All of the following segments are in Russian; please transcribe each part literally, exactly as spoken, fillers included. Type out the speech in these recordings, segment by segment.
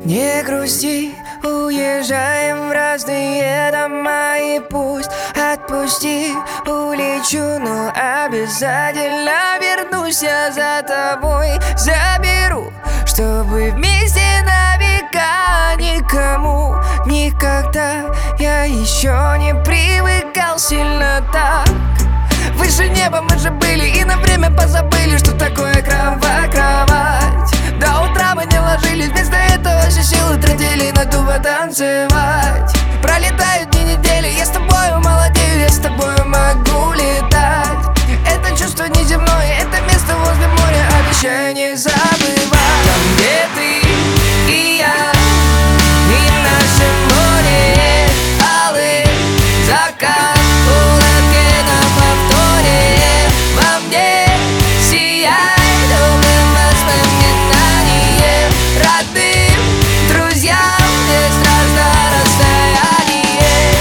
Не грусти, уезжаем в разные дома. И пусть отпусти, улечу, но обязательно вернусь я за тобой. Заберу, чтобы вместе на века. Никому, никогда я еще не привыкал сильно так. Выше неба мы же были и на время позабыли, что такое кровать-кровать. До утра мы не ложились, вместо этого все силы тратили на то потанцевать. Пролетают дни, недели, я с тобою молодею, я с тобою могу летать. Это чувство неземное, это место возле моря, обещаю не забывать. Там, где ты и я, и наше море, алый закат, улыбки на повторе. Во мне сияет добрым воспоминанием, родным друзьям, где страшно расстояние,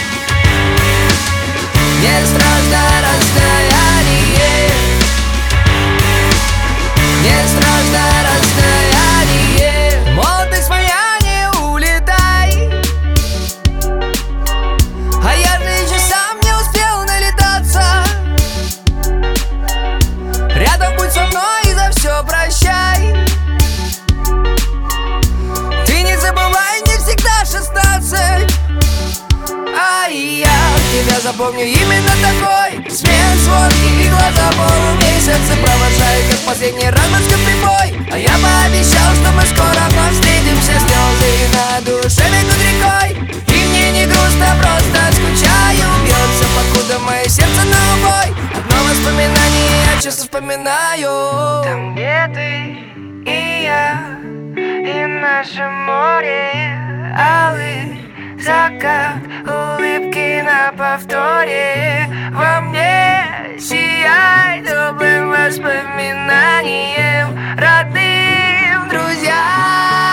не страшно расстояние, не страшно расстояние. Молодость моя, не улетай, а я же еще сам не успел налетаться. Рядом будь со мной и за все прощай. Ты не забывай, не всегда шестнадцать. А я тебя запомню именно такой. Смех, звонки и глаза полумесяца провожают, как последний раз морской прибой. А я пообещал, что мы скоро вновь встретимся. Слезы на душе бегут рекой, и мне не грустно, просто скучаю. Бьется, покуда мое сердце на убой. Одно воспоминание я часто вспоминаю. Там, где ты и я, и наше море, алый закат, улыбки на повторе. Во мне сияй добрым воспоминанием, родным друзьям.